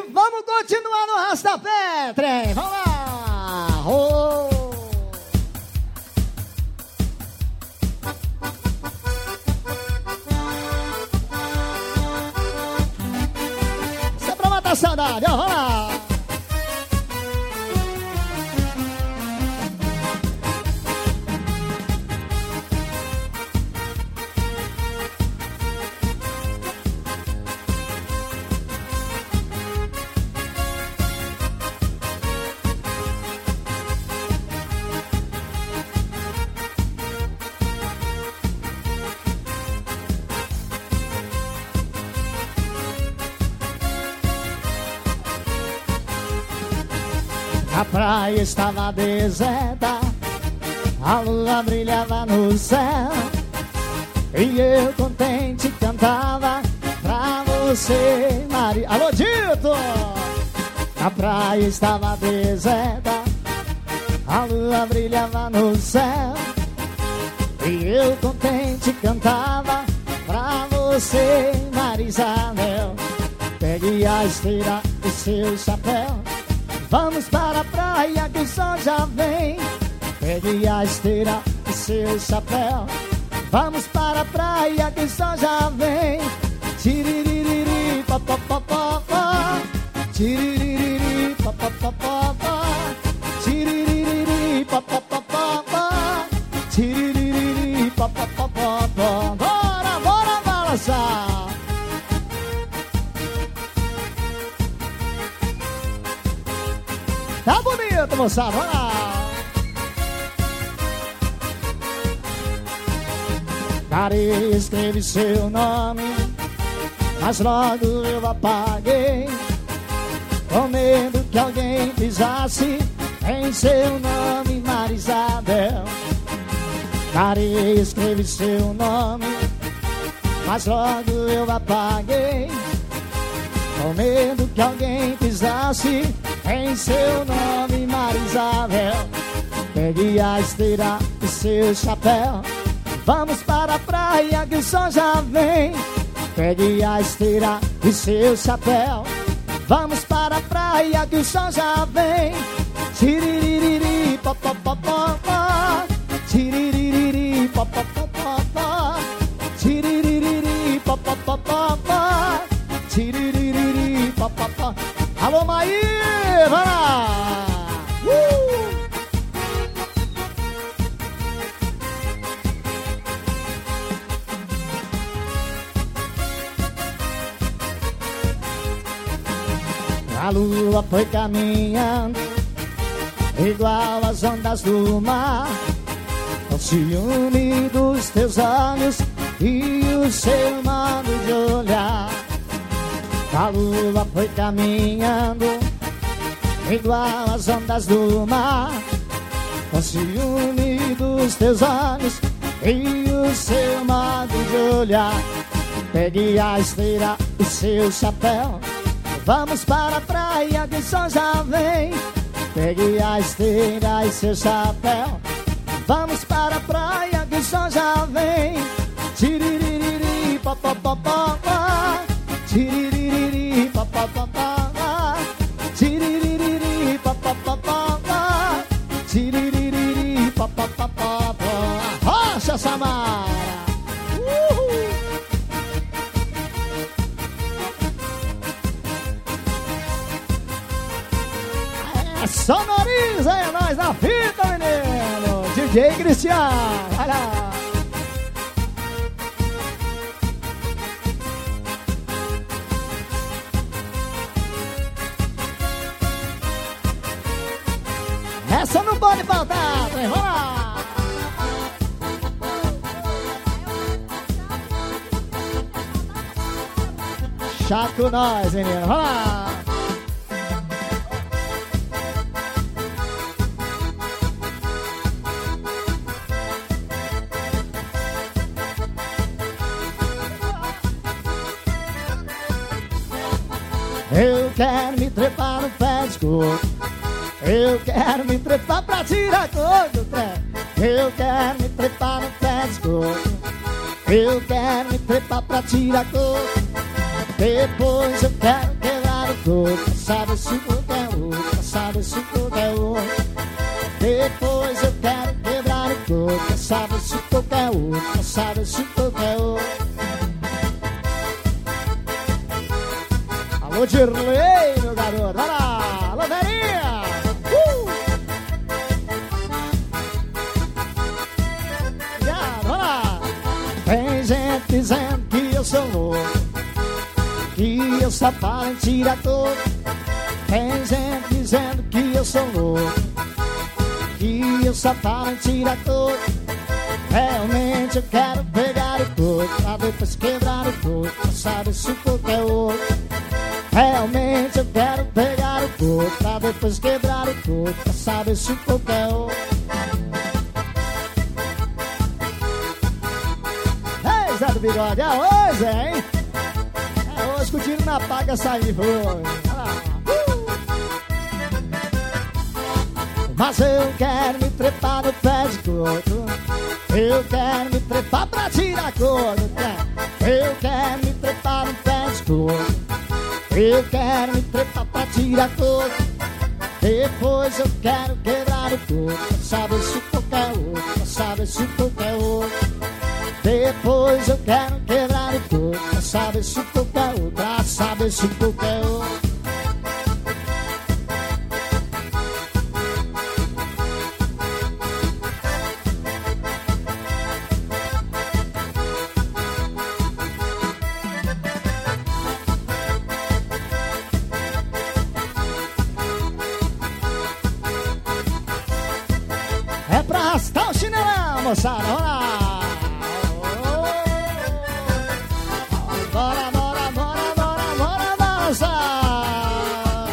vamos continuar no Rastapé, trem. Vamos lá. Oh. Isso é pra matar saudade, ó. Vamos lá. A praia estava deserta, a lua brilhava no céu, e eu contente cantava pra você, Maria. Alô, Dito! A praia estava deserta, a lua brilhava no céu, e eu contente cantava pra você, Maria Isabel. Pegue a esteira e seu chapéu, vamos para a praia que o sol já vem. Pegue a esteira e seu chapéu, vamos para a praia que o sol já vem. Tiririri, papapapá, tiririri, papapapá, tiririri, papapapá, tiririri, papapapá. Bora, bora balançar. Tá bonito, moçada, vamos lá. Parei, escrevi seu nome, mas logo eu apaguei, com medo que alguém pisasse em seu nome, Maria Isabel. Parei, escrevi seu nome, mas logo eu apaguei, com medo que alguém pisasse em seu nome, Maria Isabel. Pegue a esteira e seu chapéu, vamos para a praia que o sol já vem. Pegue a esteira e seu chapéu, vamos para a praia que o sol já vem. Tiririri, papapapá, tiririri, papapapá, tiririri, papapapá, tiririri, papapá. Alô, Maí, vai lá! A lua foi caminhando igual as ondas do mar, com ciúme dos teus olhos e o seu modo de olhar. A lua foi caminhando igual as ondas do mar, com ciúme dos teus olhos e o seu modo de olhar. Pegue a esteira e seu chapéu, vamos para a praia que o sol já vem. Pegue a esteira e seu chapéu, vamos para a praia que o sol já vem. Tiririri, papapapá, tiririri, papapapá, tiririri, papapapá, tiririri, papapapá. Rocha Samara! Sonoriza aí nós na fita, menino! DJ Cristiano, olha lá! Essa não pode faltar, vamos lá! Chá com nós, menino, vamos lá! Eu quero me trepar no pé de coco, eu quero me trepar pra tirar coco do trem. Eu quero me trepar no pé de coco, eu quero me trepar pra tirar coco. Depois eu quero quebrar o coco, saber se qualquer outro, quer saber se qualquer outro. Depois eu quero quebrar o coco, quer saber se qualquer outro, quer saber se qualquer outro. Alô, Dirley, meu garoto, vai lá, alô, Verinha. Vai lá. Tem gente dizendo que eu sou louco, que eu só falo em tirar todo. Tem gente dizendo que eu sou louco, que eu só falo em tirar todo. Realmente eu quero pegar o coco, pra depois quebrar o coco, pra saber se qualquer outro. Realmente eu quero pegar o coco, pra depois quebrar o coco, pra saber se qualquer outro. Ei, Zé do Bigode, é hoje, hein? É hoje que o tiro na paga sair, foi. Mas eu quero me trepar no pé de coco, eu quero me trepar pra tirar coco. Eu quero me trepar no pé de coco, eu quero me trepar pra tirar coco. Depois eu quero quebrar o coco, pra saber se qualquer outro, pra saber se qualquer outro. Depois eu quero quebrar o coco, pra saber se qualquer outro, pra saber se qualquer outro. É pra arrastar o chinelão, moçada, vamos lá. Bora, bora, bora, bora, bora dançar.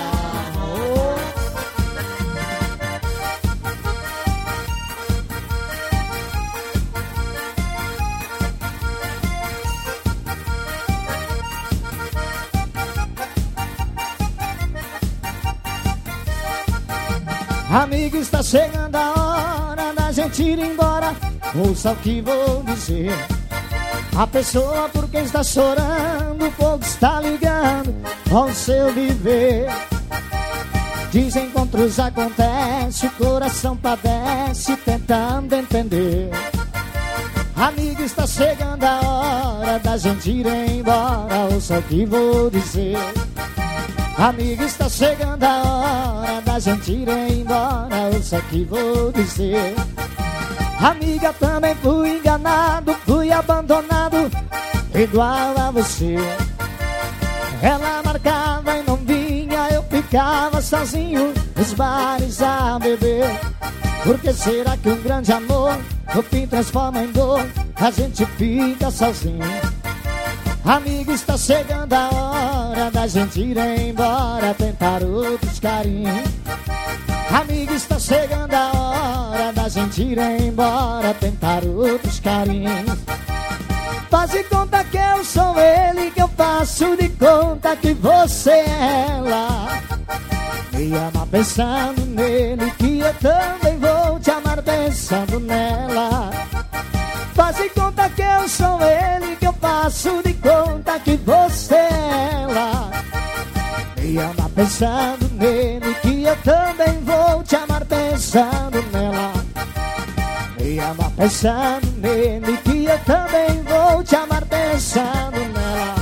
Amigo, está chegando a hora da gente ir embora. Ouça o que vou dizer. A pessoa por quem está chorando, o fogo está ligando ao seu viver. Desencontros acontecem, o coração padece, tentando entender. Amigo, está chegando a hora da gente ir embora. Ouça o que vou dizer. Amigo, está chegando a hora da gente ir embora. Ouça o que vou dizer. Amiga, também fui enganado, fui abandonado, igual a você. Ela marcava e não vinha, eu ficava sozinho nos bares a beber. Por que será que um grande amor no fim transforma em dor? A gente fica sozinho. Amigo, está chegando a hora da gente ir embora, tentar outros carinhos. Amigo, está chegando a hora da gente ir embora, tentar outros carinhos. Faz de conta que eu sou ele, que eu faço de conta que você é ela. Me ama pensando nele, que eu também vou te amar pensando nela. Faz de conta que eu sou ele, que eu faço de conta que você é ela. Me ama pensando nele, que eu também vou te amar pensando nela. Me ama pensando nele, que eu também vou te amar pensando nela.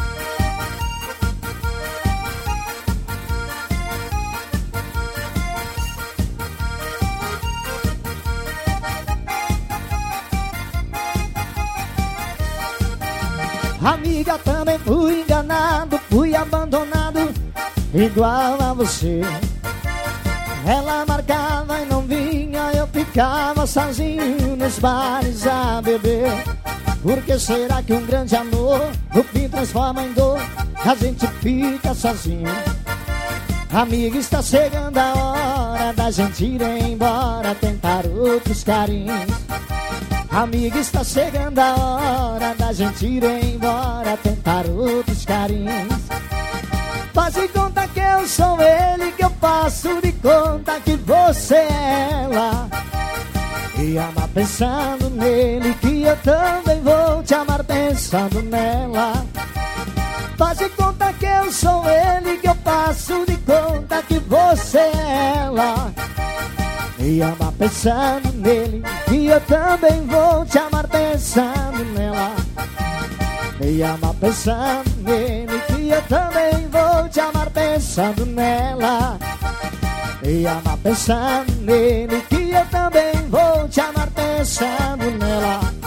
Amiga, também fui enganado, fui abandonado, igual a você. Ela marcava e não vinha, eu ficava sozinho nos bares a beber. Por que será que um grande amor no fim transforma em dor? A gente fica sozinho. Amiga, está chegando a hora da gente ir embora, tentar outros carinhos. Amiga, está chegando a hora da gente ir embora, tentar outros carinhos. Faz de conta que eu sou ele, que eu faço de conta que você é ela. Me ama pensando nele, que eu também vou te amar pensando nela. Faz de conta que eu sou ele, que eu faço faço de conta que você é ela. Me ama pensando nele, que eu também vou te amar pensando nela. Me ama pensando nele, que eu também vou te amar pensando nela. Me ama pensando nele, que eu também vou te amar pensando nela.